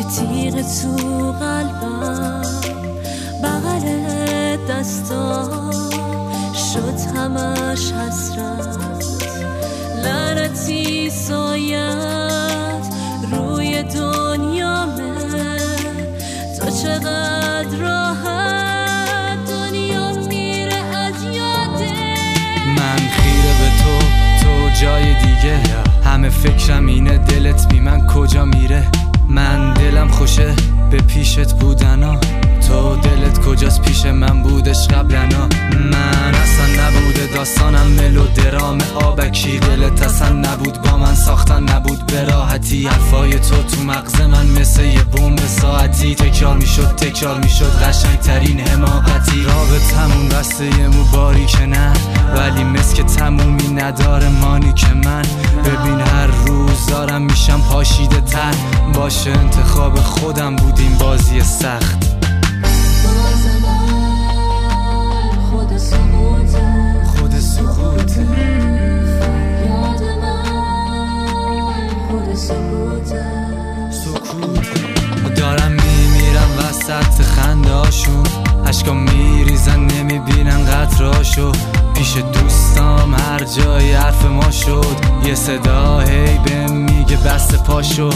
تیغ تو قلبم بغل دستام شد همش حسرت، لعنتی سایت روی دنیامه. تو چقدر راحت دنیا میره از یاده. من خیره به تو جای دیگه، همه فکرم اینه دلت بی من کجا میره. من دلم خوشه به پیشت بودنا، تو دلت کجاست پیش من بودش قبلنا. من اصلا نبوده داستانم ملودرام آبکی، دلت اصلا نبود با من ساختن نبود به راحتی. حرفای تو مغز من مثل یه بمب ساعتی، تکرار میشد قشنگ ترین حماقتی. رابطمون بسته یه مو باری که نه، ولی مسک تمومی نداره مانی که من. ببین هر روز دارم میشم پاشیده تر، باشه انتخاب خودم بود این بازی سخت. خود سکوته یاد من، خود سکوته. دارم میمیرم وسط خنده هاشون، عشقا میریزن نمیبینن قطراشو. پیش دوستام هر جای حرف ما شد، یه صدا هی بهم میگه بسته پاشو.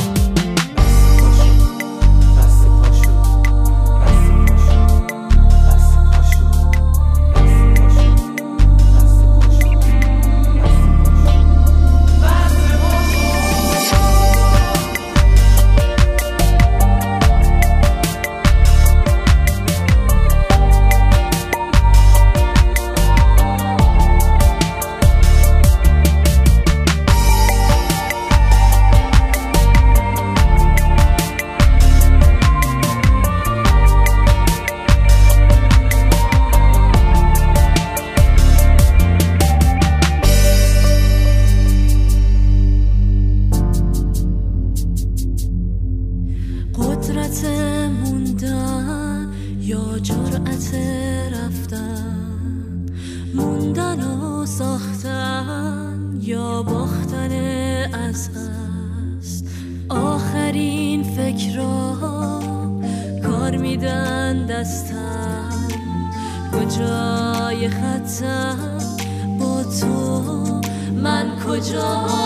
قدرت موندن یا جرأت رفتن، موندن و ساختن یا باختن از قصد. آخرین فکرام کار میدن دستم، کجای خطم با تو من کجا